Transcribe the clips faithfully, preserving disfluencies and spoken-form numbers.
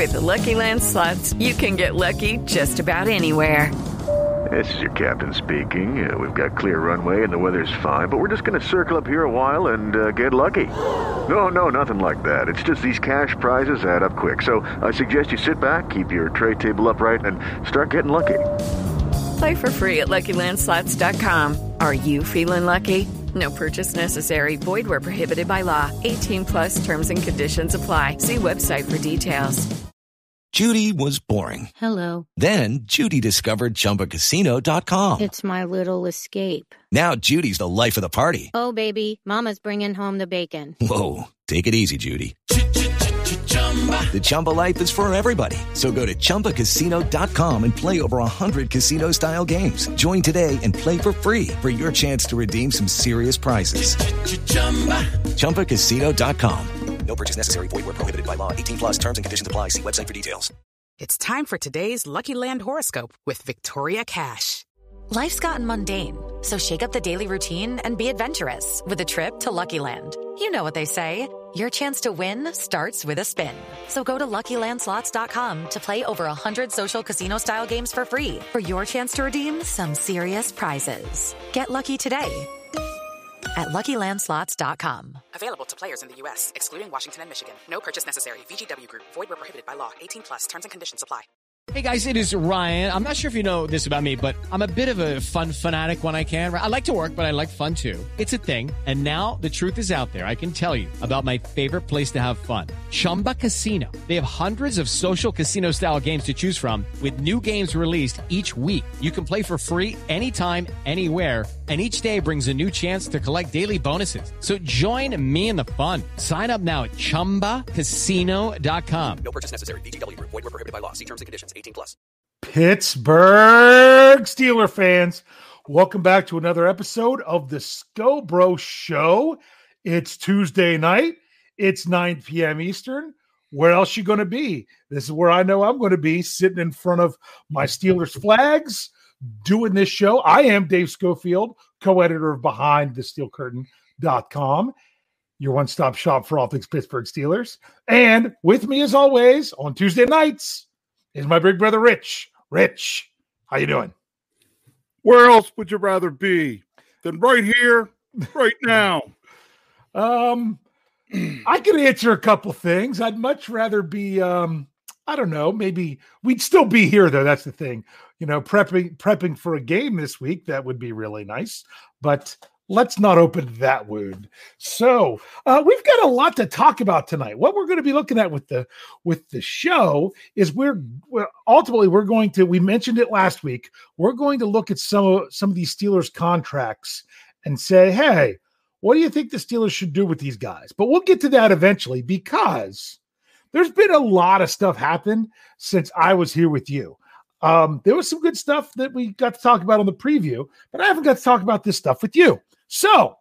With the Lucky Land Slots, you can get lucky just about anywhere. This is your captain speaking. Uh, we've got clear runway and the weather's fine, but we're just going to circle up here a while and uh, get lucky. No, no, nothing like that. It's just these cash prizes add up quick. So I suggest you sit back, keep your tray table upright, and start getting lucky. Play for free at Lucky Land Slots dot com. Are you feeling lucky? No purchase necessary. Void where prohibited by law. eighteen plus terms and conditions apply. See website for details. Judy was boring. Hello. Then Judy discovered Chumba Casino dot com. It's my little escape. Now Judy's the life of the party. Oh, baby, mama's bringing home the bacon. Whoa, take it easy, Judy. The Chumba life is for everybody. So go to Chumba Casino dot com and play over one hundred casino-style games. Join today and play for free for your chance to redeem some serious prizes. Chumba Casino dot com. No purchase necessary. Void where prohibited by law. eighteen plus terms and conditions apply. See website for details. It's time for today's Lucky Land horoscope with Victoria Cash. Life's gotten mundane, so shake up the daily routine and be adventurous with a trip to Lucky Land. You know what they say. Your chance to win starts with a spin. So go to Lucky Land Slots dot com to play over one hundred social casino-style games for free for your chance to redeem some serious prizes. Get lucky today at Lucky Land Slots dot com. Available to players in the U S, excluding Washington and Michigan. No purchase necessary. V G W Group. Void where prohibited by law. eighteen plus. Terms and conditions apply. Hey guys, it is Ryan. I'm not sure if you know this about me, but I'm a bit of a fun fanatic when I can. I like to work, but I like fun too. It's a thing. And now the truth is out there. I can tell you about my favorite place to have fun. Chumba Casino. They have hundreds of social casino style games to choose from with new games released each week. You can play for free anytime, anywhere. And each day brings a new chance to collect daily bonuses. So join me in the fun. Sign up now at Chumba Casino dot com. No purchase necessary. V G W Group. Void where prohibited by law. See terms and conditions. eighteen plus. Pittsburgh Steeler fans, welcome back to another episode of the Scobro Show. It's Tuesday night. It's nine p.m. Eastern. Where else you going to be? This is where I know I'm going to be, sitting in front of my Steelers flags, doing this show. I am Dave Schofield, co-editor of behind the steel curtain dot com, your one-stop shop for all things Pittsburgh Steelers. And with me, as always, on Tuesday nights is my big brother, Rich. Rich, how you doing? Where else would you rather be than right here, right now? Um, I could answer a couple things. I'd much rather be, um, I don't know, maybe we'd still be here, though. That's the thing. You know, prepping prepping for a game this week. That would be really nice. But let's not open that wound. So uh, we've got a lot to talk about tonight. What we're going to be looking at with the with the show is we're, we're ultimately we're going to. We mentioned it last week. We're going to look at some of some of these Steelers contracts and say, hey, what do you think the Steelers should do with these guys? But we'll get to that eventually because there's been a lot of stuff happen since I was here with you. Um, there was some good stuff that we got to talk about on the preview, but I haven't got to talk about this stuff with you. So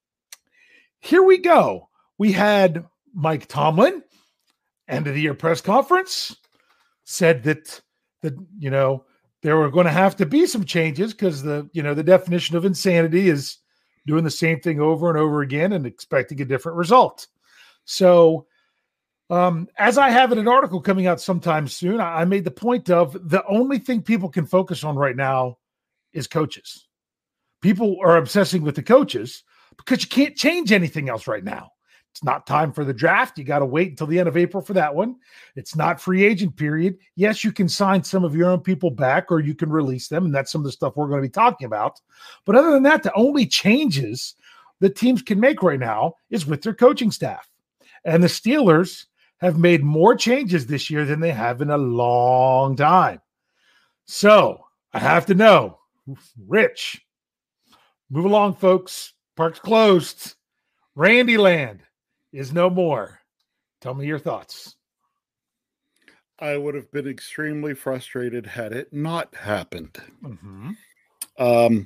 here we go. We had Mike Tomlin, end of the year press conference, said that, that you know, there were going to have to be some changes because the, you know, the definition of insanity is doing the same thing over and over again and expecting a different result. So um, as I have in an article coming out sometime soon, I, I made the point of the only thing people can focus on right now is coaches. People are obsessing with the coaches because you can't change anything else right now. It's not time for the draft. You got to wait until the end of April for that one. It's not free agent period. Yes, you can sign some of your own people back or you can release them, and that's some of the stuff we're going to be talking about. But other than that, the only changes that teams can make right now is with their coaching staff. And the Steelers have made more changes this year than they have in a long time. So I have to know, Rich, move along, folks. Park's closed. Randy Land is no more. Tell me your thoughts. I would have been extremely frustrated had it not happened. Mm-hmm. Um,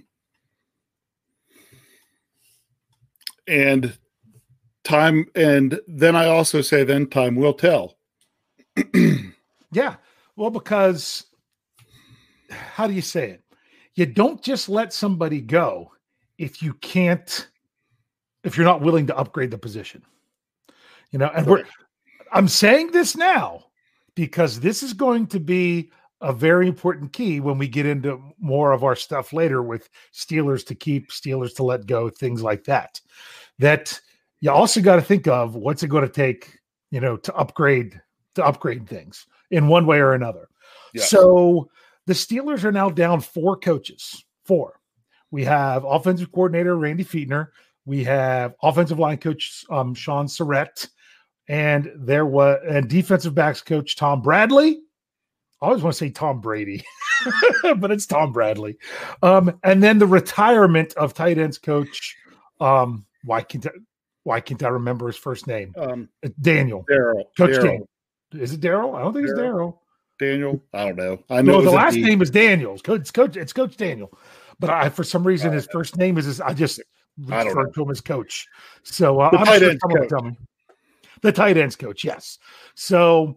and time, and then I also say, then time will tell. Yeah. Well, because how do you say it? You don't just let somebody go if you can't, if you're not willing to upgrade the position, you know, and we're, I'm saying this now because this is going to be a very important key when we get into more of our stuff later with Steelers to keep, Steelers to let go, things like that. That you also got to think of what's it going to take, you know, to upgrade to upgrade things in one way or another. Yes. So the Steelers are now down four coaches. Four. We have offensive coordinator Randy Fichtner. We have offensive line coach um, Sean Surrett, and there was and defensive backs coach Tom Bradley. I always want to say Tom Brady, but it's Tom Bradley. Um, and then the retirement of tight ends coach. Um, why can't I, why can't I remember his first name? Um, Daniel. Darryl. Coach Darryl. Daniel. Is it Darryl? I don't think Darryl. it's Darryl. Daniel. I don't know. I know no, the last name is Daniels. Coach, it's Coach. It's Coach Daniel. But I, for some reason, his first name is. His, I just I refer to him as Coach. So uh, the I'm tight sure ends someone will coach. tell me. The tight ends coach. Yes. So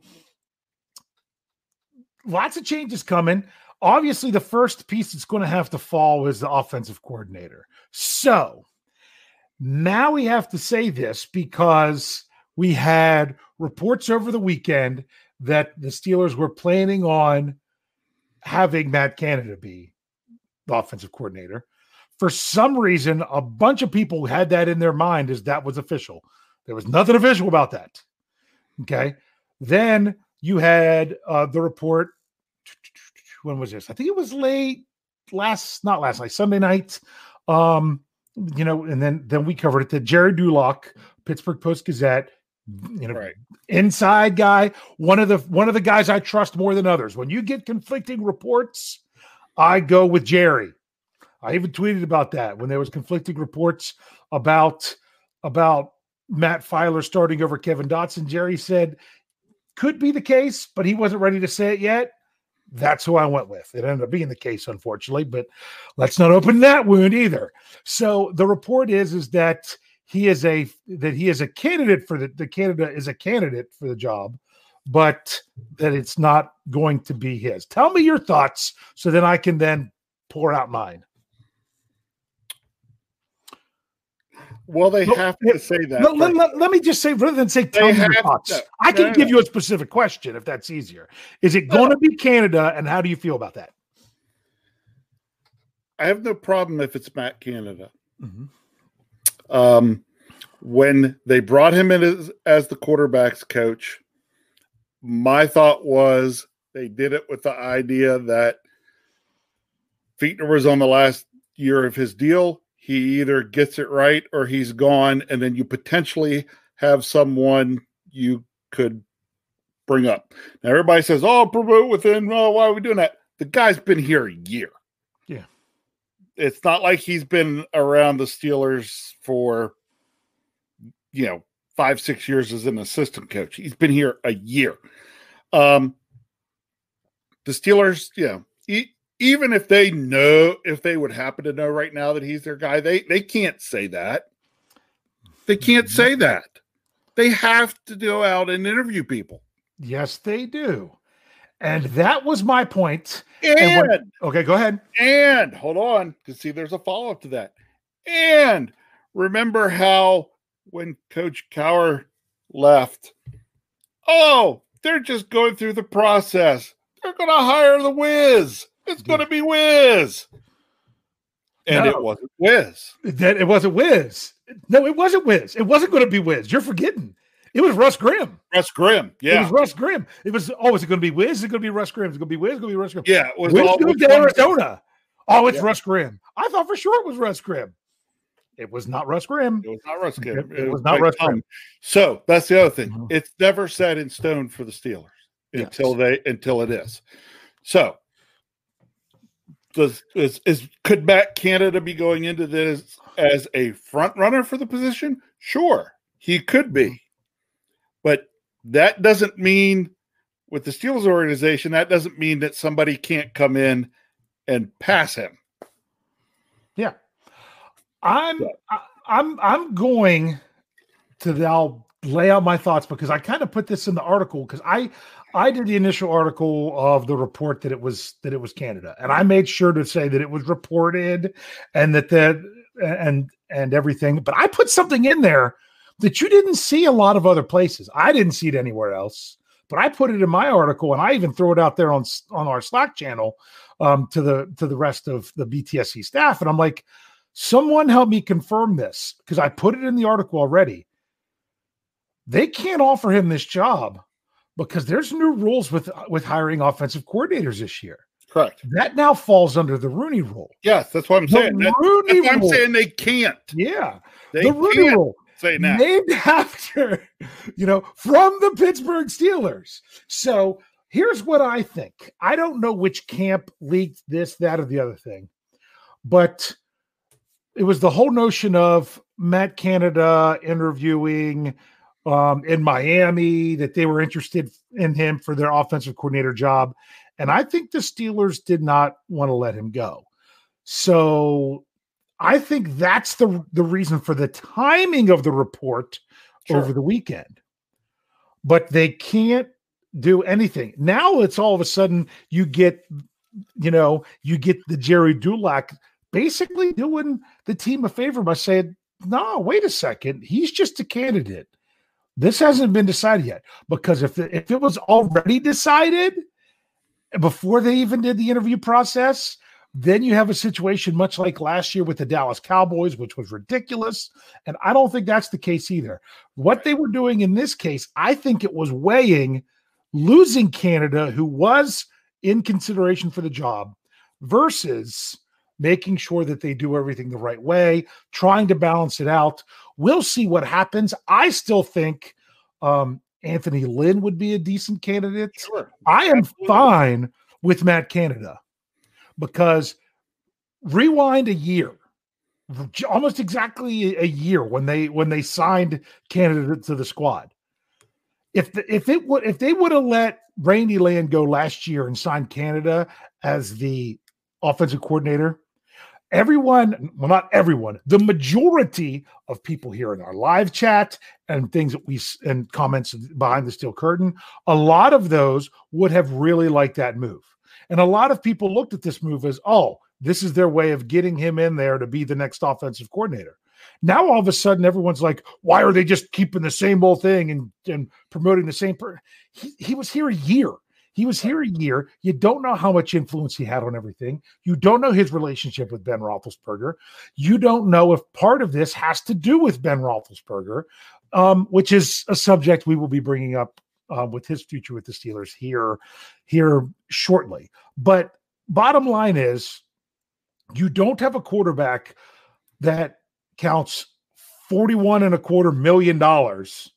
lots of changes coming. Obviously, the first piece that's going to have to fall is the offensive coordinator. So now we have to say this because we had reports over the weekend that the Steelers were planning on having Matt Canada be the offensive coordinator. For some reason, a bunch of people had that in their mind as that was official. There was nothing official about that. Okay. Then you had uh, the report. When was this? I think it was late last, not last night, Sunday night. Um, you know, and then then we covered it. That Jerry Dulock, Pittsburgh Post-Gazette, you know, right. inside guy, one of the one of the guys I trust more than others. When you get conflicting reports, I go with Jerry. I even tweeted about that when there was conflicting reports about about Matt Filer starting over Kevin Dotson. Jerry said could be the case, but he wasn't ready to say it yet. That's who I went with. It ended up being the case, unfortunately, but let's not open that wound either. So the report is, is that he is a that he is a candidate for the, the Canada is a candidate for the job, but that it's not going to be his. Tell me your thoughts so then I can then pour out mine. Well, they no, have to say that. No, let, let, let me just say, rather than say, tell me your thoughts, no, I can no, give no. you a specific question if that's easier. Is it going no. to be Canada, and how do you feel about that? I have no problem if it's Matt Canada. Mm-hmm. Um, when they brought him in as, as the quarterback's coach, my thought was they did it with the idea that Fichtner was on the last year of his deal. He either gets it right or he's gone, and then you potentially have someone you could bring up. Now, everybody says, oh, promote within, oh, why are we doing that? The guy's been here a year. Yeah. It's not like he's been around the Steelers for, you know, five, six years as an assistant coach. He's been here a year. Um, the Steelers, you know, he, even if they know, if they would happen to know right now that he's their guy, they they can't say that. They can't say that. They have to go out and interview people. Yes, they do. And that was my point. And, and when, okay, go ahead. And hold on, because see, there's a follow-up to that. And remember how when Coach Cowher left, oh, they're just going through the process. They're going to hire the whiz. It's going to be Wiz. And no, it wasn't Wiz. That it wasn't Wiz. No, it wasn't Wiz. It wasn't going to be Wiz. You're forgetting. It was Russ Grimm. Russ Grimm. Yeah. It was Russ Grimm. It was, oh, is it going to be Wiz? Is it going to be Russ Grimm? Is it going to be Wiz? Is it going to be Russ Grimm? Yeah. It was Wiz all, moved to Arizona. Oh, it's yeah. Russ Grimm. I thought for sure it was Russ Grimm. It was not Russ Grimm. It was not Russ Grimm. It, it was, was not Russ Grimm. So that's the other thing. Mm-hmm. It's never set in stone for the Steelers yes. until they until it is. So Does, is, is could Matt Canada be going into this as a front runner for the position? Sure, he could be. But that doesn't mean with the Steelers organization, that doesn't mean that somebody can't come in and pass him. Yeah. I'm yeah. I, I'm I'm going to now lay out my thoughts because I kind of put this in the article because I I did the initial article of the report that it was that it was Canada, and I made sure to say that it was reported and that that and and everything. But I put something in there that you didn't see a lot of other places. I didn't see it anywhere else. but I put it in my article, and I even throw it out there on, on our Slack channel um, to the to the rest of the B T S C staff. And I'm like, someone help me confirm this, because I put it in the article already. They can't offer him this job because there's new rules with, with hiring offensive coordinators this year. Correct. That now falls under the Rooney Rule. Yes, that's what I'm saying. That, Rooney that's what Rule. I'm saying. They can't. Yeah. They the Rooney can't Rule. Say that. Named after, you know, from the Pittsburgh Steelers. So here's what I think. I don't know which camp leaked this, that, or the other thing, but it was the whole notion of Matt Canada interviewing um, in Miami, that they were interested in him for their offensive coordinator job. And I think the Steelers did not want to let him go. So I think that's the, the reason for the timing of the report sure. over the weekend. But they can't do anything. Now it's all of a sudden you get, you know, you get the Jerry Dulac basically doing the team a favor by saying, no, wait a second. He's just a candidate. This hasn't been decided yet. Because if, the, if it was already decided before they even did the interview process, then you have a situation much like last year with the Dallas Cowboys, which was ridiculous. And I don't think that's the case either. What they were doing in this case, I think it was weighing losing Canada, who was in consideration for the job, versus making sure that they do everything the right way, trying to balance it out. We'll see what happens. I still think um, Anthony Lynn would be a decent candidate. Sure. I am Absolutely. fine with Matt Canada, because rewind a year, almost exactly a year when they when they signed Canada to the squad. If the, if it would if they would have let Randy Land go last year and signed Canada as the offensive coordinator, everyone, well, not everyone, the majority of people here in our live chat and things that we and comments behind the steel curtain, a lot of those would have really liked that move. And a lot of people looked at this move as, oh, this is their way of getting him in there to be the next offensive coordinator. Now, all of a sudden, everyone's like, why are they just keeping the same old thing and, and promoting the same person? He, he was here a year. He was here a year. You don't know how much influence he had on everything. You don't know his relationship with Ben Roethlisberger. You don't know if part of this has to do with Ben Roethlisberger, um, which is a subject we will be bringing up uh, with his future with the Steelers here, here shortly. But bottom line is, you don't have a quarterback that counts forty-one and a quarter million dollars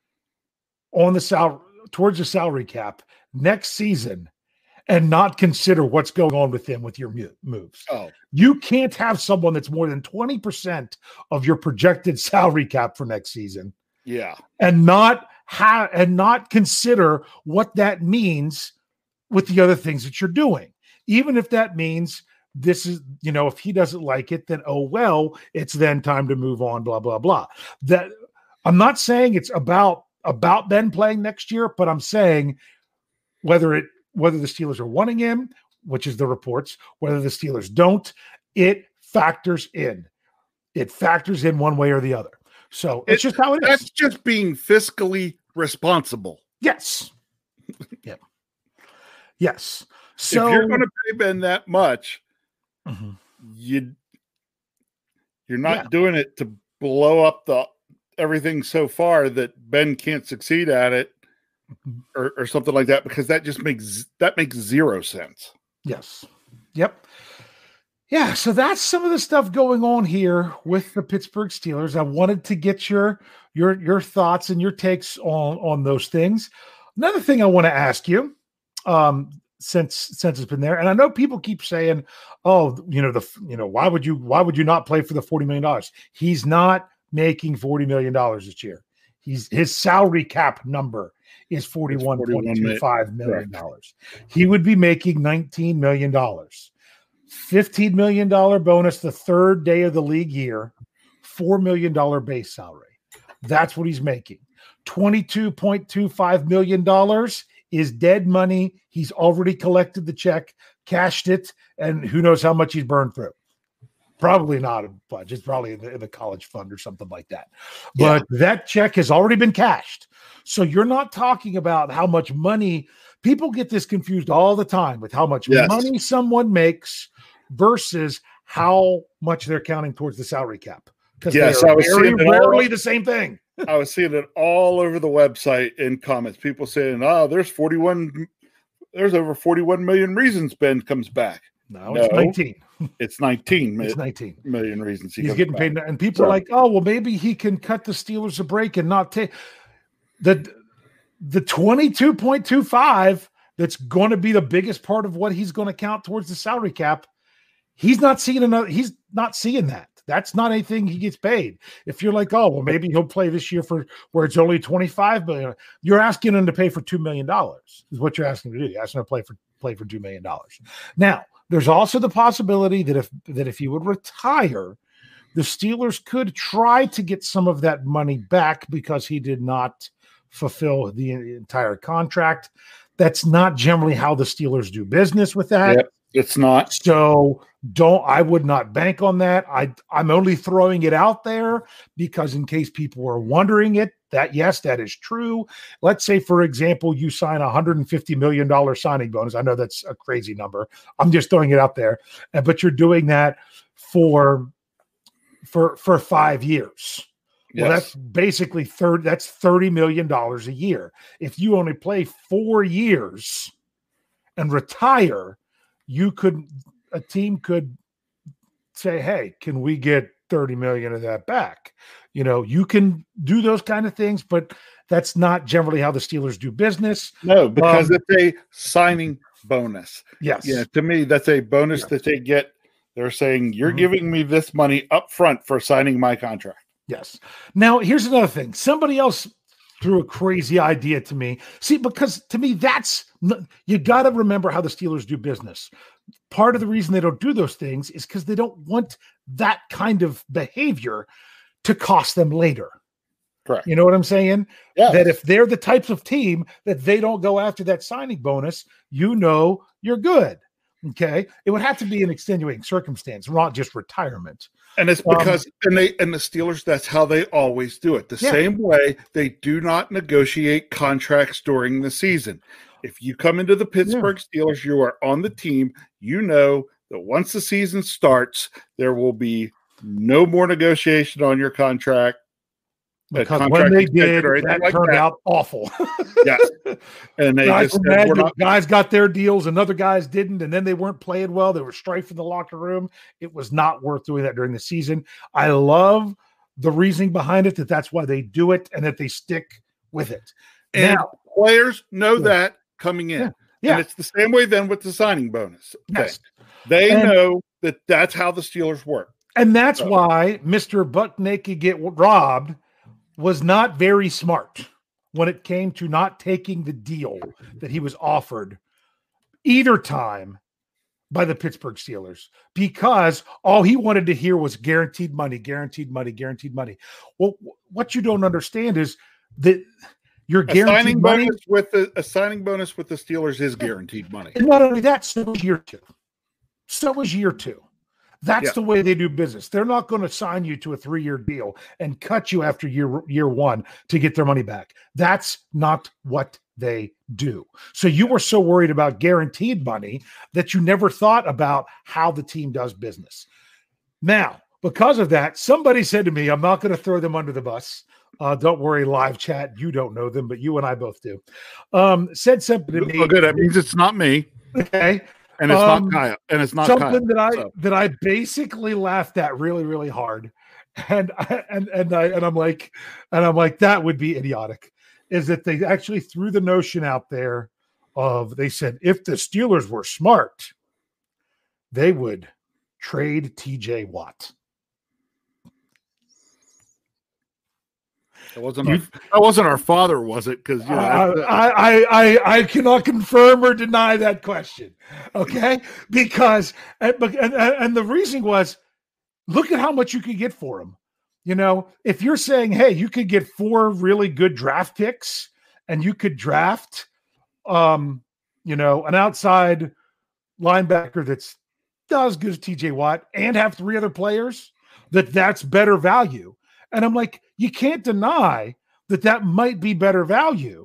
on the sal- towards the salary cap next season and not consider what's going on with him with your moves. Oh, you can't have someone that's more than twenty percent of your projected salary cap for next season. Yeah. And not have, and not consider what that means with the other things that you're doing. Even if that means this is, you know, if he doesn't like it, then, oh, well, it's then time to move on, blah, blah, blah. That I'm not saying it's about, about Ben playing next year, but I'm saying whether it, whether the Steelers are wanting him, which is the reports, whether the Steelers don't, it factors in. It factors in one way or the other. So it's, it's just how it that's is. That's just being fiscally responsible. Yes. Yeah. Yes. So if you're going to pay Ben that much, mm-hmm. you you're not yeah. doing it to blow up the everything so far that Ben can't succeed at it, mm-hmm. or, or something like that, because that just makes that makes zero sense. Yes. Yep. Yeah. So that's some of the stuff going on here with the Pittsburgh Steelers. I wanted to get your your your thoughts and your takes on on those things. Another thing I want to ask you, um, since since it's been there, and I know people keep saying, "Oh, you know the you know why would you why would you not play for the forty million dollars?" He's not making forty million dollars this year. He's his salary cap number is forty-one point two five million dollars. He would be making nineteen million dollars. fifteen million dollars bonus the third day of the league year, four million dollars base salary. That's what he's making. twenty-two point two five million dollars is dead money. He's already collected the check, cashed it, and who knows how much he's burned through. Probably not a bunch. It's probably in the, in the college fund or something like that. But yeah. that check has already been cashed. So you're not talking about how much money. People get this confused all the time with how much yes. money someone makes versus how much they're counting towards the salary cap. Because yes, they're I was very rarely all, the same thing. I was seeing it all over the website in comments. People saying, oh, there's forty-one, there's over forty-one million reasons Ben comes back. No, no it's nineteen. It's nineteen. It's nineteen million reasons he he's getting back. paid. And people so. are like, oh, well, maybe he can cut the Steelers a break and not take the the twenty-two point two five that's going to be the biggest part of what he's going to count towards the salary cap. He's not seeing another. He's not seeing that. That's not anything he gets paid. If you're like, oh, well, maybe he'll play this year for where it's only twenty-five million. You're asking him to pay for two million dollars is what you're asking him to do. You're asking him to play for play for two million dollars. Now, there's also the possibility that if that if he would retire, the Steelers could try to get some of that money back because he did not fulfill the entire contract. That's not generally how the Steelers do business with that. Yep, it's not. So don't, I would not bank on that. I, I'm only throwing it out there because in case people are wondering it, that yes, that is true. Let's say, for example, you sign a one hundred fifty million dollars signing bonus. I know that's a crazy number. I'm just throwing it out there. But you're doing that for, for, for five years. Yes. Well, that's basically third. That's thirty million dollars a year. If you only play four years and retire, you could, a team could say, hey, can we get thirty million of that back? You know, you can do those kind of things, but that's not generally how the Steelers do business. No, because um, it's a signing bonus. Yes. Yeah. To me, that's a bonus yeah. that they get. They're saying, you're mm-hmm. giving me this money up front for signing my contract. Yes. Now, here's another thing. Somebody else threw a crazy idea to me. See, because to me, that's, you got to remember how the Steelers do business. Part of the reason they don't do those things is because they don't want that kind of behavior to cost them later. Correct. You know what I'm saying? Yes. That if they're the types of team that they don't go after that signing bonus, you know you're good. Okay. It would have to be an extenuating circumstance, not just retirement. And it's because um, and they and the Steelers, that's how they always do it. The yeah. same way they do not negotiate contracts during the season. If you come into the Pittsburgh yeah. Steelers, you are on the team, you know that once the season starts, there will be no more negotiation on your contract. Because when they did, that like turned that. out awful. Yes. And they guys, just said, not- guys got their deals and other guys didn't, and then they weren't playing well. There was strife in the locker room. It was not worth doing that during the season. I love the reasoning behind it, that that's why they do it and that they stick with it. And now, players know yeah. that coming in. Yeah. yeah. And it's the same way then with the signing bonus. Yes. They and, know that that's how the Steelers work. And that's so. why Mister Buck Naked Get Robbed was not very smart when it came to not taking the deal that he was offered either time by the Pittsburgh Steelers, because all he wanted to hear was guaranteed money, guaranteed money, guaranteed money. Well, what you don't understand is that you're guaranteed a signing money bonus with the a signing bonus with the Steelers is guaranteed money. And not only that, so is year two. So is year two. That's yeah. the way they do business. They're not going to sign you to a three-year deal and cut you after year year one to get their money back. That's not what they do. So you were so worried about guaranteed money that you never thought about how the team does business. Now, because of that, somebody said to me, I'm not going to throw them under the bus. Uh, don't worry, live chat. You don't know them, but you and I both do. Um, said something to me. Oh, good. That means it's not me. Okay. And it's um, not Kyle. And it's not something Kyle, that I so. that I basically laughed at really, really hard. And I, and and I and I'm like, and I'm like, that would be idiotic. Is that they actually threw the notion out there of, they said, if the Steelers were smart, they would trade T J Watt. That wasn't, our, that wasn't our father, was it? Because you know, I, I, I, I cannot confirm or deny that question. Okay, because and, and and the reason was, look at how much you could get for him. You know, if you're saying, hey, you could get four really good draft picks, and you could draft, um, you know, an outside linebacker that's not as good as T J Watt and have three other players, that that's better value. And I'm like, you can't deny that that might be better value.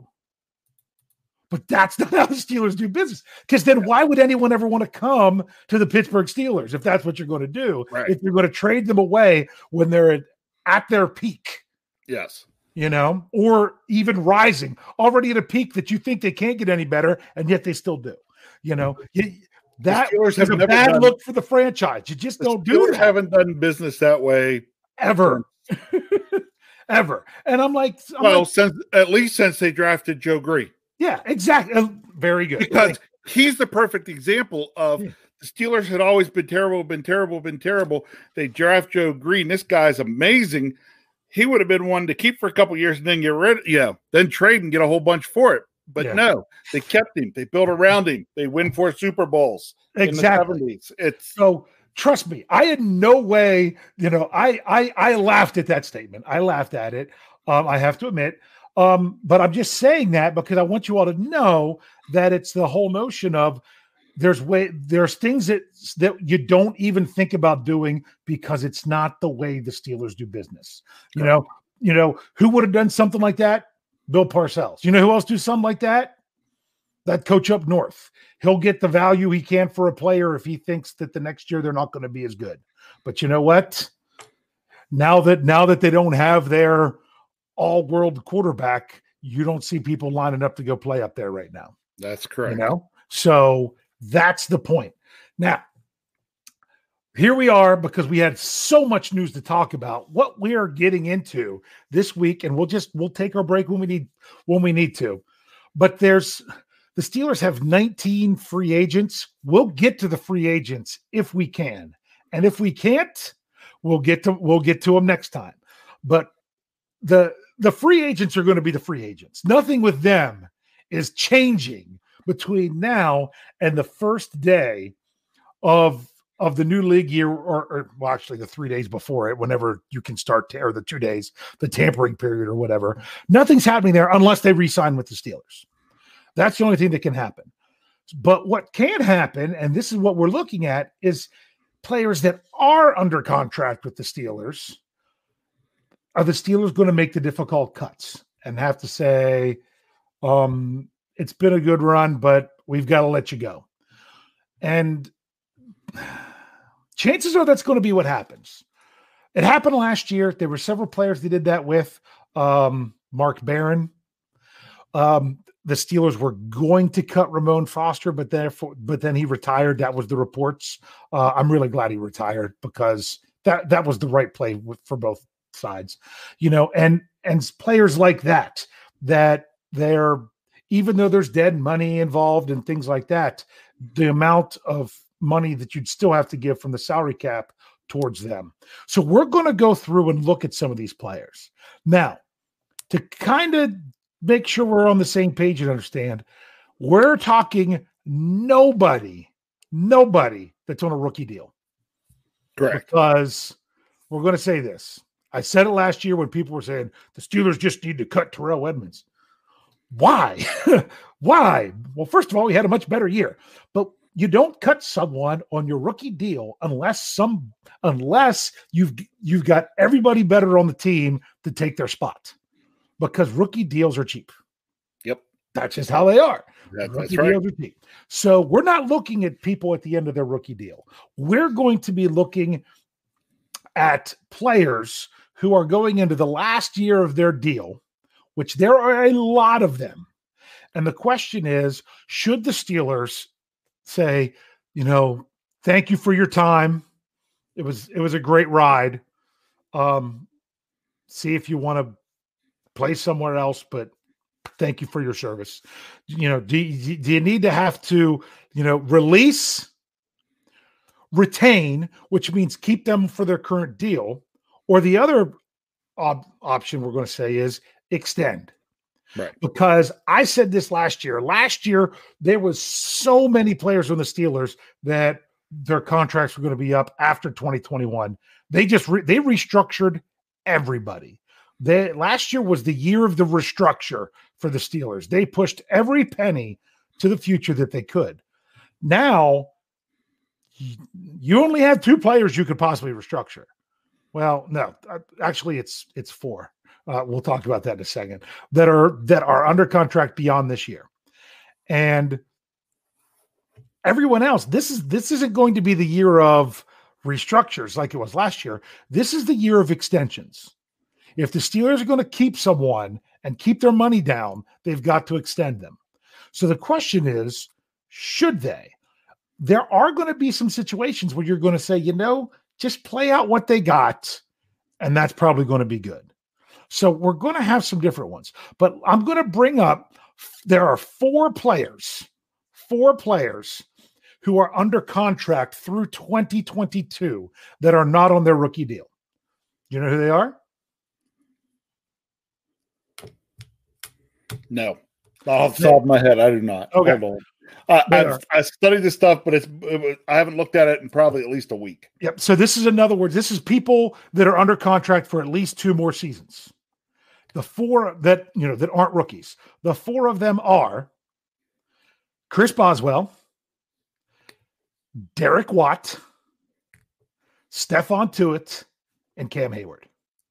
But that's not how the Steelers do business. Because then why would anyone ever want to come to the Pittsburgh Steelers if that's what you're going to do? Right. If you're going to trade them away when they're at, at their peak. Yes. You know, or even rising, already at a peak that you think they can't get any better, and yet they still do. You know, you, that is a bad done, look for the franchise. You just don't do that. Haven't done business that way ever. Ever. And I'm like, I'm well, like, since at least since they drafted Joe Greene. Yeah, exactly. Uh, very good. Because he's the perfect example of yeah. the Steelers had always been terrible, been terrible, been terrible. They draft Joe Greene. This guy's amazing. He would have been one to keep for a couple of years and then get rid of, you know, then trade and get a whole bunch for it. But yeah. no, they kept him. They built around him. They win four Super Bowls exactly. in the seventies. It's so trust me, I had no way, you know, I I I laughed at that statement. I laughed at it. Um, I have to admit. Um, but I'm just saying that because I want you all to know that it's the whole notion of there's way there's things that that you don't even think about doing because it's not the way the Steelers do business. You right. know, you know, who would have done something like that? Bill Parcells. You know who else do something like that? That coach up north. He'll get the value he can for a player if he thinks that the next year they're not going to be as good. But you know what? Now that now that they don't have their all-world quarterback, you don't see people lining up to go play up there right now. That's correct. You know? So that's the point. Now, here we are because we had so much news to talk about. What we are getting into this week, and we'll just we'll take our break when we need when we need to. But there's the Steelers have nineteen free agents. We'll get to the free agents if we can. And if we can't, we'll get to we'll get to them next time. But the The free agents are going to be the free agents. Nothing with them is changing between now and the first day of, of the new league year, or, or well, actually the three days before it, whenever you can start, to, or the two days, the tampering period or whatever. Nothing's happening there unless they re-sign with the Steelers. That's the only thing that can happen. But what can happen, and this is what we're looking at, is players that are under contract with the Steelers. Are the Steelers going to make the difficult cuts and have to say, um, it's been a good run, but we've got to let you go? And chances are that's going to be what happens. It happened last year. There were several players they did that with. Um, Mark Barron. Um, the Steelers were going to cut Ramon Foster, but therefore, but then he retired. That was the reports. Uh, I'm really glad he retired because that, that was the right play with, for both sides, you know, and and players like that, that they're, even though there's dead money involved and things like that, the amount of money that you'd still have to give from the salary cap towards them. So we're going to go through and look at some of these players. Now, to kind of make sure we're on the same page and understand, we're talking nobody, nobody that's on a rookie deal. Correct. Because we're going to say this. I said it last year when people were saying the Steelers just need to cut Terrell Edmunds. Why? Why? Well, first of all, he had a much better year, but you don't cut someone on your rookie deal unless some, unless you've, you've got everybody better on the team to take their spot, because rookie deals are cheap. Yep. That's just how they are. That, rookie that's right. deals are cheap. So we're not looking at people at the end of their rookie deal. We're going to be looking at players who are going into the last year of their deal, which there are a lot of them. And the question is, should the Steelers say, you know, thank you for your time. It was, it was a great ride. Um, see if you want to play somewhere else, but thank you for your service. You know, do, do you need to have to, you know, release, retain, which means keep them for their current deal, or the other op- option we're going to say is extend. Right. Because I said this last year. Last year, there was so many players on the Steelers that their contracts were going to be up after twenty twenty-one. They just re- they restructured everybody. They, last year was the year of the restructure for the Steelers. They pushed every penny to the future that they could. Now, you only had two players you could possibly restructure. Well, no, actually it's it's four. Uh, we'll talk about that in a second. That are that are under contract beyond this year, and everyone else. This is this isn't going to be the year of restructures like it was last year. This is the year of extensions. If the Steelers are going to keep someone and keep their money down, they've got to extend them. So the question is, should they? There are going to be some situations where you're going to say, you know, just play out what they got, and that's probably going to be good. So we're going to have some different ones. But I'm going to bring up, there are four players, four players who are under contract through twenty twenty-two that are not on their rookie deal. You know who they are? No. Off the top of my head, I do not. Okay. Hold on. Uh, I've, I studied this stuff, but it's it, I haven't looked at it in probably at least a week. Yep. So this is, in other words, this is people that are under contract for at least two more seasons. The four that, you know, that aren't rookies. The four of them are Chris Boswell, Derek Watt, Stephon Tuitt, and Cam Hayward.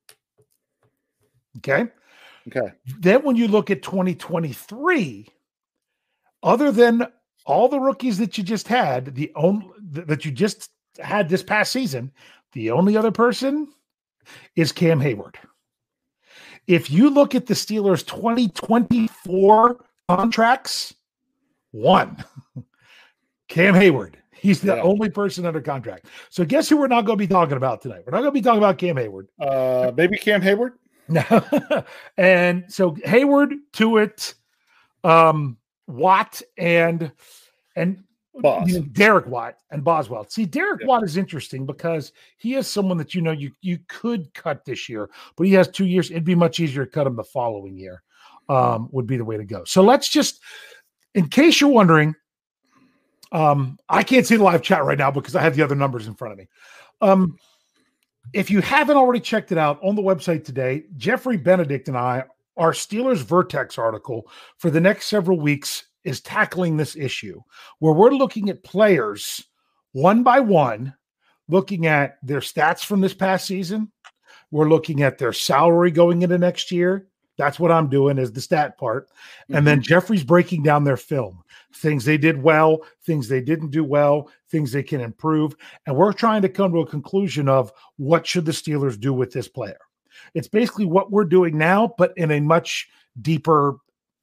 Okay. Okay. Then when you look at twenty twenty-three, other than all the rookies that you just had, the only that you just had this past season, the only other person is Cam Hayward. If you look at the Steelers' twenty twenty-four contracts, one, Cam Hayward. He's the yeah. only person under contract. So guess who we're not going to be talking about tonight? We're not going to be talking about Cam Hayward. Uh, maybe Cam Hayward? No. And so Hayward, Tuitt, um, Watt, and and Boss. You know, Derek Watt and Boswell. See, Derek yeah. Watt is interesting because he is someone that you know you you could cut this year, but he has two years. It'd be much easier to cut him the following year. Um, would be the way to go. So let's just, in case you're wondering, um, I can't see the live chat right now because I have the other numbers in front of me. Um, if you haven't already checked it out on the website today, Jeffrey Benedict and I, our Steelers Vertex article for the next several weeks is tackling this issue where we're looking at players one by one, looking at their stats from this past season. We're looking at their salary going into next year. That's what I'm doing is the stat part. Mm-hmm. And then Jeffrey's breaking down their film, things they did well, things they didn't do well, things they can improve. And we're trying to come to a conclusion of what should the Steelers do with this player. It's basically what we're doing now, but in a much deeper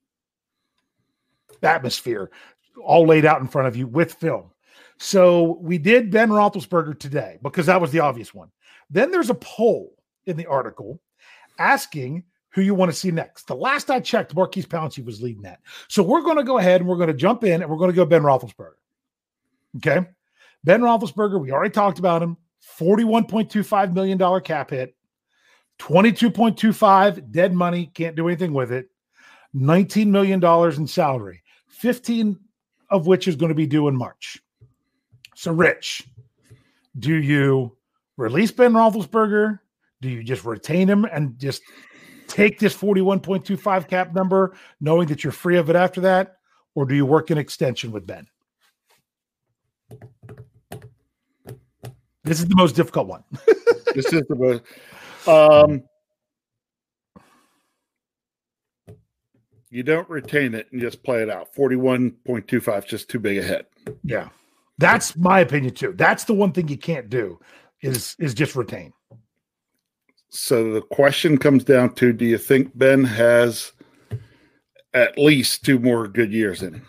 atmosphere, all laid out in front of you with film. So we did Ben Roethlisberger today because that was the obvious one. Then there's a poll in the article asking who you want to see next. The last I checked, Marquise Pouncey was leading that. So we're going to go ahead and we're going to jump in and we're going to go Ben Roethlisberger. Okay. Ben Roethlisberger, we already talked about him. forty-one point two five million dollars cap hit. twenty-two point two five dead money. Can't do anything with it. nineteen million dollars in salary. fifteen of which is going to be due in March. So, Rich, do you release Ben Roethlisberger? Do you just retain him and just take this forty-one point two five cap number, knowing that you're free of it after that? Or do you work an extension with Ben? This is the most difficult one. This is the most. Um, you don't retain it and just play it out. forty-one point two five is just too big a hit. Yeah. That's my opinion too. That's the one thing you can't do is, is just retain. So the question comes down to, do you think Ben has at least two more good years in him?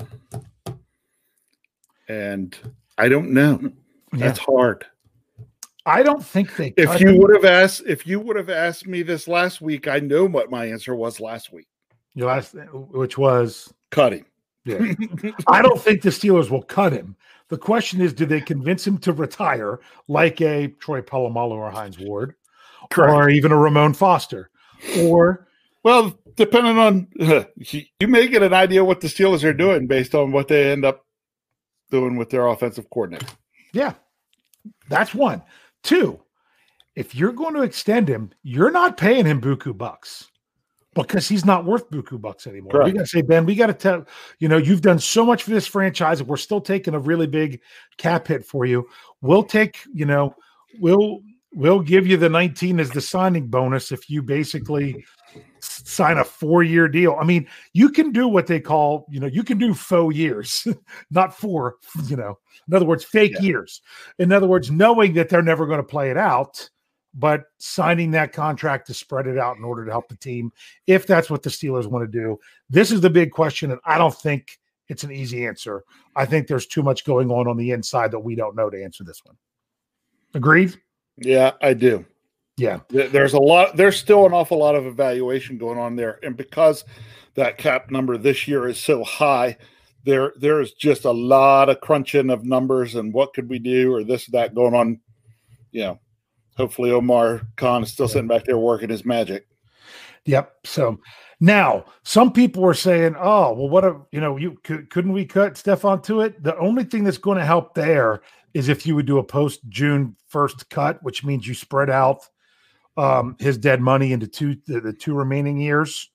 And I don't know. That's yeah. hard. I don't think they If you him. would have asked, if you would have asked me this last week, I know what my answer was last week. Your last, which was cut him. Yeah. I don't think the Steelers will cut him. The question is, do they convince him to retire like a Troy Polamalu or Hines Ward, Correct. Or even a Ramon Foster? Or, well, depending on, uh, you may get an idea what the Steelers are doing based on what they end up doing with their offensive coordinator. Yeah, that's one. Two, if you're going to extend him, you're not paying him buku bucks. because he's not worth buku bucks anymore. Correct. We got to say, Ben, we got to tell, you know, you've done so much for this franchise. We're still taking a really big cap hit for you. We'll take, you know, we'll, we'll give you the nineteen as the signing bonus if you basically sign a four-year deal. I mean, you can do what they call, you know, you can do faux years, not four, you know, in other words, fake yeah. years. In other words, knowing that they're never going to play it out, but signing that contract to spread it out in order to help the team, if that's what the Steelers want to do. This is the big question, and I don't think it's an easy answer. I think there's too much going on on the inside that we don't know to answer this one. Agreed? Yeah, I do. Yeah. There's a lot, there's still an awful lot of evaluation going on there. And because that cap number this year is so high, there there is just a lot of crunching of numbers and what could we do or this or that going on. You know, hopefully Omar Khan is still sitting back there working his magic. Yep. So now some people were saying, oh, well, what, a, you know, you could, couldn't we cut Stephon Tuitt? The only thing that's going to help there is if you would do a post June first cut, which means you spread out um, his dead money into two, the, the two remaining years.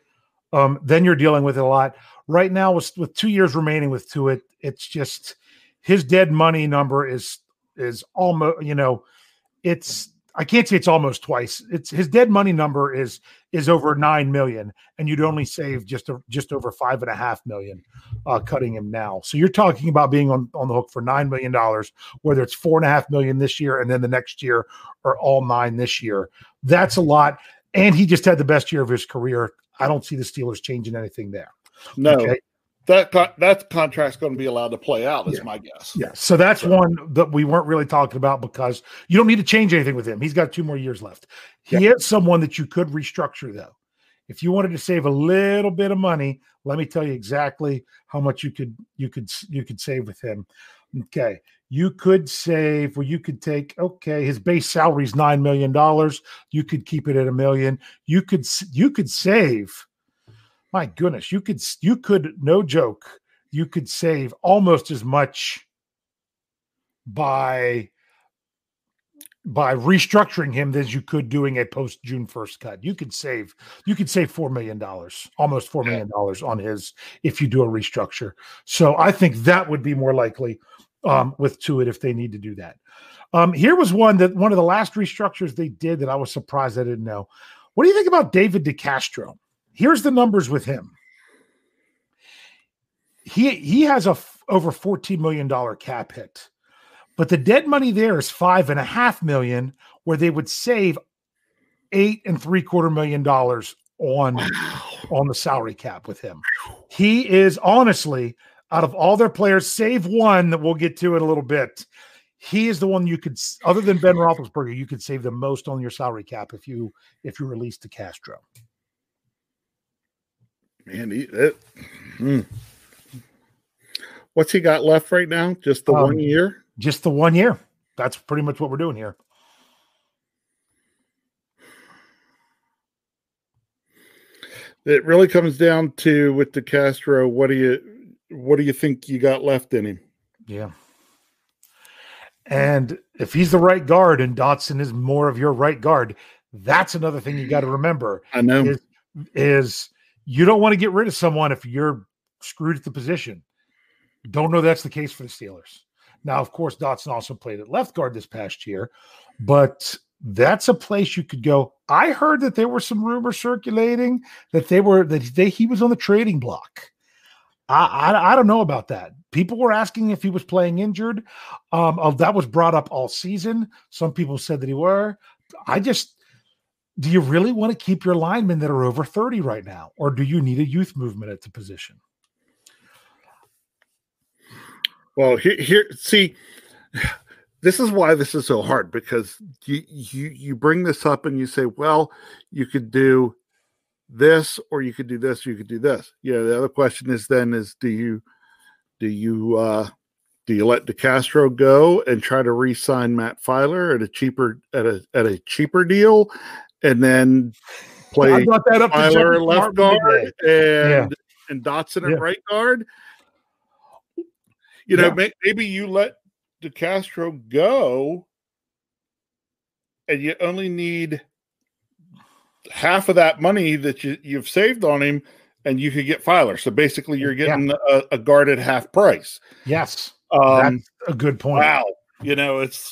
Um, then you're dealing with it a lot right now with, with two years remaining with Tuitt. It's just his dead money number is, is almost, you know, it's, I can't say it's almost twice. It's his dead money number is is over nine million, and you'd only save just a, just over five and a half million, uh, cutting him now. So you're talking about being on, on the hook for nine million dollars, whether it's four and a half million this year and then the next year, or all nine this year. That's a lot, and he just had the best year of his career. I don't see the Steelers changing anything there. No. Okay? That con- that contract's going to be allowed to play out, is yeah. my guess. Yeah, so that's so. one that we weren't really talking about because you don't need to change anything with him. He's got two more years left. He yeah. is someone that you could restructure, though. If you wanted to save a little bit of money, let me tell you exactly how much you could you could you could save with him. Okay, you could save. Well, you could take. Okay, his base salary is nine million dollars. You could keep it at a million. You could you could save. My goodness, you could, you could, no joke, you could save almost as much by, by restructuring him as you could doing a post June first cut. You could save, you could save four million dollars, almost four million dollars on his, if you do a restructure. So I think that would be more likely um, with Tuitt if they need to do that. Um, here was one that, one of the last restructures they did that I was surprised I didn't know. What do you think about David DeCastro? Here's the numbers with him. He he has a f- over fourteen million dollars cap hit, but the dead money there is five and a half million, where they would save eight and three quarter million dollars on, on the salary cap with him. He is honestly, out of all their players, save one that we'll get to in a little bit, he is the one you could, other than Ben Roethlisberger, you could save the most on your salary cap if you if you release DeCastro. Man, he, it, hmm. What's he got left right now? Just the um, one year? Just the one year. That's pretty much what we're doing here. It really comes down to, with DeCastro, what do you what do you think you got left in him? Yeah. And if he's the right guard and Dotson is more of your right guard, that's another thing you got to remember. I know. Is, is you don't want to get rid of someone if you're screwed at the position. Don't know that's the case for the Steelers. Now, of course, Dotson also played at left guard this past year, but that's a place you could go. I heard that there were some rumors circulating that they were that they, he was on the trading block. I, I I don't know about that. People were asking if he was playing injured. Um, oh, that was brought up all season. Some people said that he were. I just. Do you really want to keep your linemen that are over thirty right now, or do you need a youth movement at the position? Well, here, here, see, this is why this is so hard, because you, you, you bring this up and you say, well, you could do this, or you could do this, or you could do this. You know, the other question is then is, do you, do you, uh, do you let DeCastro go and try to re-sign Matt Filer at a cheaper, at a, at a cheaper deal? And then play I brought that up Filer at left guard and, yeah. and Dotson at yeah. right guard. You know, yeah. may, maybe you let DeCastro go and you only need half of that money that you, you've saved on him, and you could get Filer. So basically, you're getting yeah. a, a guard at half price. Yes, um, that's a good point. Wow, you know, it's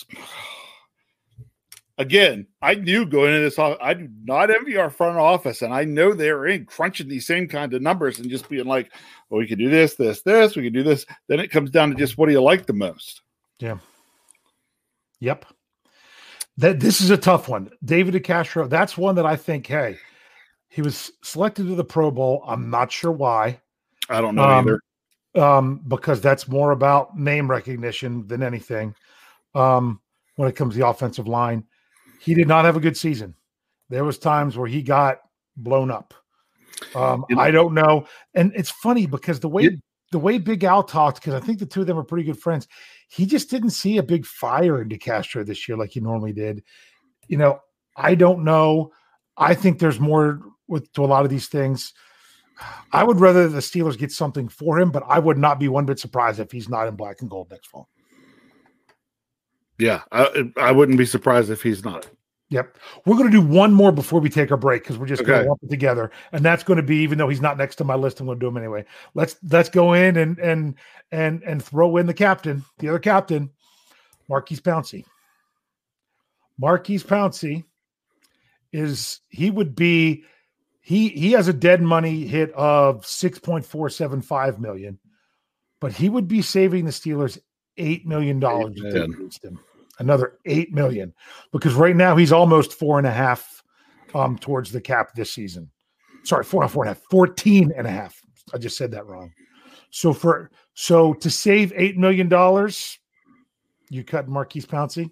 again. I knew going into this, I do not envy our front office, and I know they're in crunching these same kind of numbers and just being like, "Well, we could do this, this, this. We could do this." Then it comes down to just what do you like the most? Yeah. Yep. That this is a tough one. David DeCastro, that's one that I think, hey, he was selected to the Pro Bowl. I'm not sure why. I don't know um, either. Um, because that's more about name recognition than anything. Um, when it comes to the offensive line, he did not have a good season. There was times where he got blown up. Um, you know, I don't know. And it's funny because the way you, the way Big Al talked, because I think the two of them are pretty good friends, he just didn't see a big fire in DeCastro this year like he normally did. You know, I don't know. I think there's more with to a lot of these things. I would rather the Steelers get something for him, but I would not be one bit surprised if he's not in black and gold next fall. Yeah, I, I wouldn't be surprised if he's not. Yep. We're going to do one more before we take our break because we're just okay. going to lump it together. And that's going to be, even though he's not next to my list, I'm going to do him anyway. Let's let's go in and and and and throw in the captain, the other captain, Maurkice Pouncey. Maurkice Pouncey is he would be he he has a dead money hit of six point four seven five million, but he would be saving the Steelers eight million dollars if they released him. Another eight million, because right now he's almost four and a half um, towards the cap this season. Sorry, four, four and a half, fourteen and a half. I just said that wrong. So for so to save eight million dollars, you cut Maurkice Pouncey?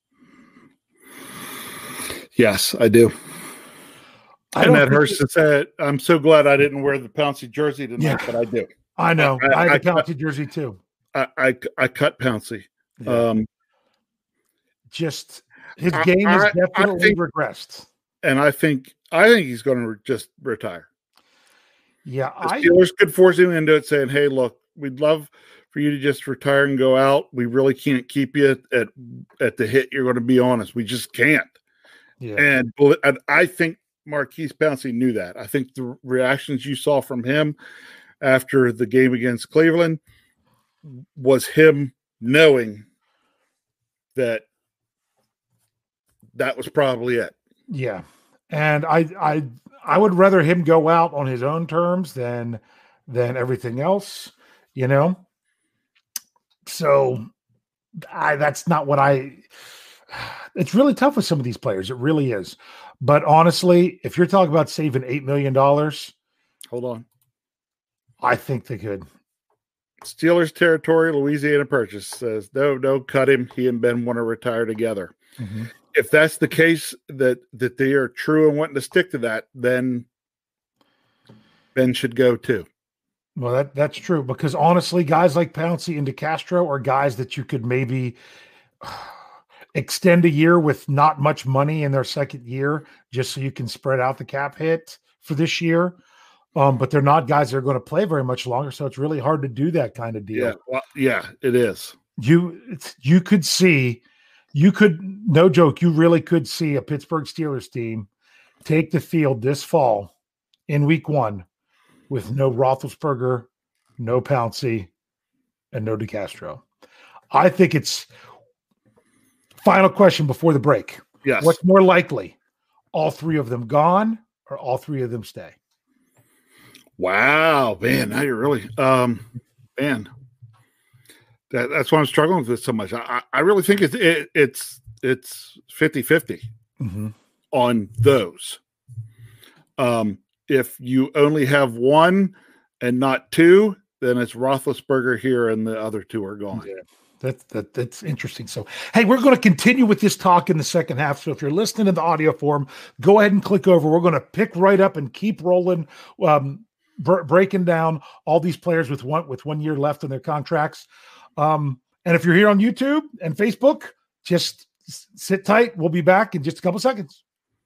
Yes, I do. I and that hurts to say it. I'm so glad I didn't wear the Pouncey jersey tonight, yeah, but I do. I know. I, I, I had a Pouncey cut, jersey too. I I, I cut Pouncey. Yeah. Um, Just his game I, has definitely think, regressed, and I think I think he's going to re- just retire. Yeah, the I, Steelers could force him into it, saying, "Hey, look, we'd love for you to just retire and go out. We really can't keep you at at the hit you're going to be on us. We just can't." Yeah, and, and I think Maurkice Pouncey knew that. I think the reactions you saw from him after the game against Cleveland was him knowing that. That was probably it. Yeah. And I I I would rather him go out on his own terms than than everything else, you know. So I that's not what I it's really tough with some of these players. It really is. But honestly, if you're talking about saving eight million dollars, hold on. I think they could. Steelers territory, Louisiana Purchase says, no, no, cut him. He and Ben want to retire together. Mm-hmm. If that's the case, that that they are true and wanting to stick to that, then Ben should go too. Well, that that's true, because honestly, guys like Pouncey and DeCastro are guys that you could maybe extend a year with not much money in their second year, just so you can spread out the cap hit for this year. Um, but they're not guys that are going to play very much longer, so it's really hard to do that kind of deal. Yeah, well, yeah, it is. You it's, you could see. You could, no joke, you really could see a Pittsburgh Steelers team take the field this fall in week one with no Roethlisberger, no Pouncey, and no DeCastro. I think it's final question before the break. Yes. What's more likely? All three of them gone or all three of them stay? Wow, man, now you're really, um, man. That, that's why I'm struggling with this so much. I, I really think it's it, it's it's fifty-fifty mm-hmm. on those. Um, if you only have one and not two, then it's Roethlisberger here and the other two are gone. Yeah. That, that, that's interesting. So, hey, we're going to continue with this talk in the second half. So if you're listening in the audio form, go ahead and click over. We're going to pick right up and keep rolling, um, br- breaking down all these players with one with one year left in their contracts. Um, and if you're here on YouTube and Facebook, just sit tight. We'll be back in just a couple seconds.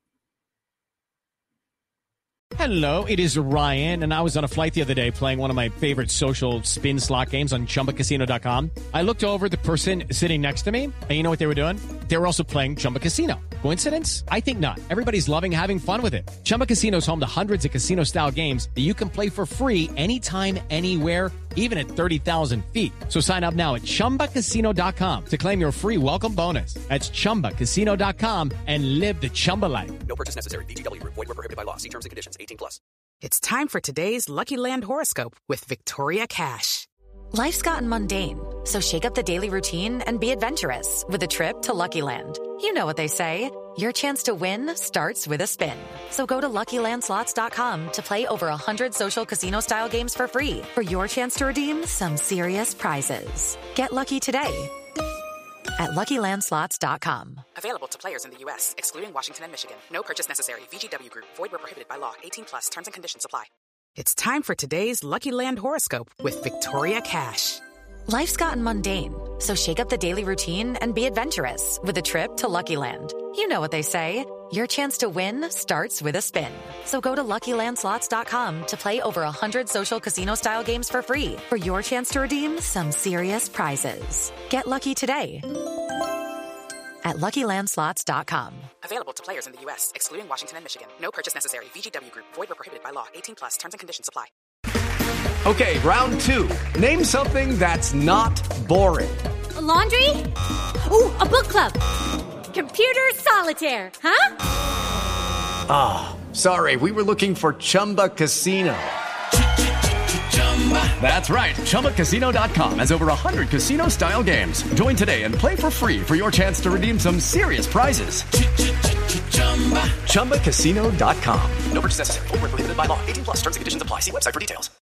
Hello, it is Ryan, and I was on a flight the other day playing one of my favorite social spin slot games on Chumba Casino dot com. I looked over at the person sitting next to me, and you know what they were doing? They were also playing Chumba Casino. Coincidence? I think not. Everybody's loving having fun with it. Chumba Casino is home to hundreds of casino-style games that you can play for free anytime, anywhere, even at thirty thousand feet. So sign up now at chumba casino dot com to claim your free welcome bonus. That's chumba casino dot com and live the Chumba life. No purchase necessary. V G W. Void where prohibited by law. See terms and conditions. eighteen plus. It's time for today's Lucky Land horoscope with Victoria Cash. Life's gotten mundane, so shake up the daily routine and be adventurous with a trip to Lucky Land. You know what they say. Your chance to win starts with a spin. So go to lucky land slots dot com to play over one hundred social casino-style games for free for your chance to redeem some serious prizes. Get lucky today at lucky land slots dot com. Available to players in the U S, excluding Washington and Michigan. No purchase necessary. V G W Group. Void where prohibited by law. eighteen plus. Terms and conditions apply. It's time for today's Lucky Land horoscope with Victoria Cash. Life's gotten mundane, so shake up the daily routine and be adventurous with a trip to Lucky Land. You know what they say. Your chance to win starts with a spin. So go to lucky land slots dot com to play over one hundred social casino-style games for free for your chance to redeem some serious prizes. Get lucky today at lucky land slots dot com. Available to players in the U S, excluding Washington and Michigan. No purchase necessary. V G W Group. Void where prohibited by law. eighteen plus. Terms and conditions apply. Okay, round two. Name something that's not boring. A laundry? Ooh, a book club. Computer solitaire, huh? Ah, oh, sorry. We were looking for Chumba Casino. That's right. Chumba Casino dot com has over one hundred casino-style games. Join today and play for free for your chance to redeem some serious prizes. Chumba Casino dot com. No purchase necessary. Void where prohibited by law. eighteen plus. Terms and conditions apply. See website for details.